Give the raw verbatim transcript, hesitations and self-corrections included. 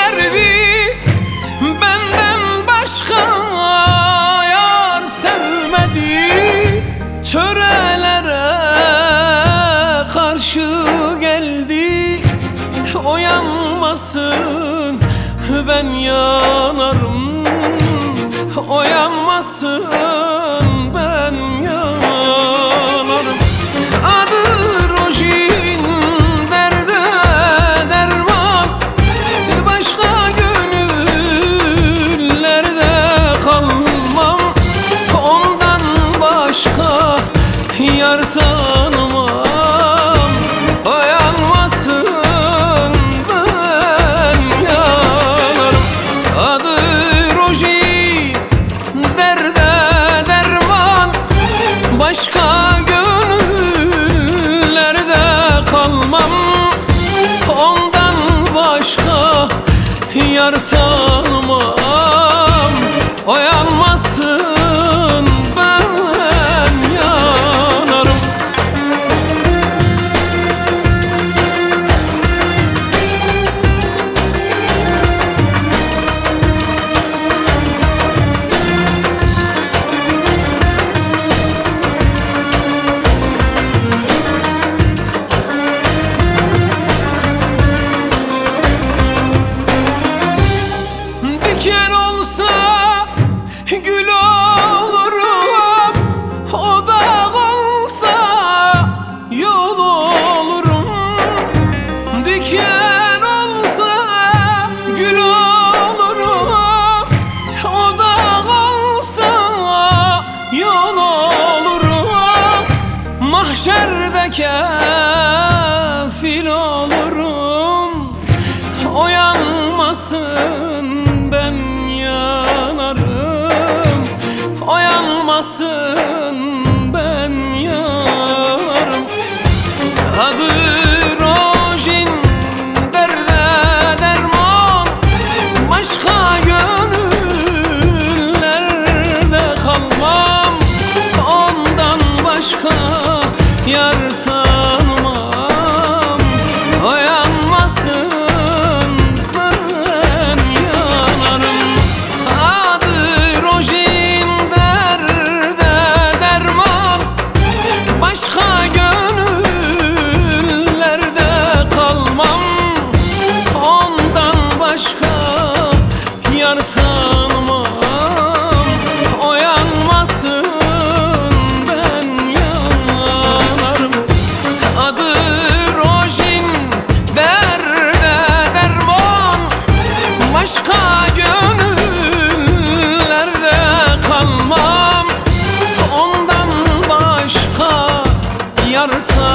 verdi, benden başka yar sevmedi. Törelere karşı geldi, o yanmasın ben yanarım, o yanmasın ben yanarım. Adı Rojin, derde derman, başka gönüllerde kalmam. Ondan başka yar tanımam, o yanmasın ben yanarım. Adı Rojin, derde derman, başka gönüllerde kalmam. Ondan başka yar tanımam, o yanmasın ben yanarım. Diken olsa gül olurum, o dağ olsa yol olurum. Diken olsa gül olurum, o dağ olsa yol olurum. Mahşerde kefil olurum, o yanmasın ben yanarım, o yanmasın ben yanarım. Adı Rojin, derde derman, başka gönüllerde kalmam. Ondan başka yar tanımam, o yanmasın ben yanarım. Adı Rojin, derde derman, başka gönüllerde kalmam. Ondan başka yar tanımam, o yanmasın ben yanarım. Adı Rojin, derde derman, başka gönüllerde kalmam. Ondan başka yar tanımam.